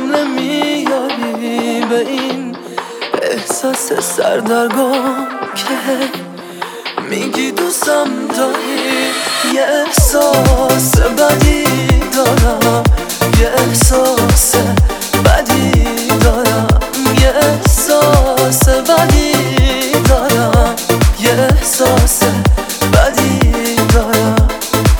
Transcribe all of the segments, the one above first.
نمیاری به این احساس سردرگم که میگی دوستم داری. یه احساس بدی دارم، یه احساس بدی دارم، یه احساس بدی دارم، یه احساس بدی دارم.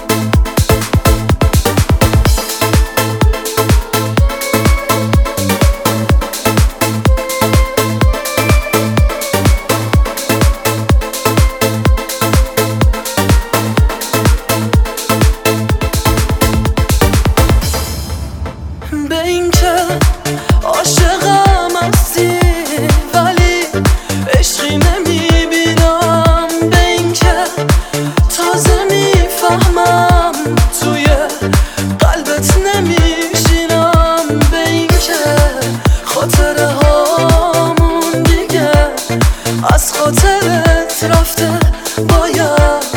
به این که عاشقم هستی ولی عشقی نمیبینم، به این که تازه میفهمم توی قلبت نمیشینم، به این که خاطره هامون دیگه از خاطرت رفته، باید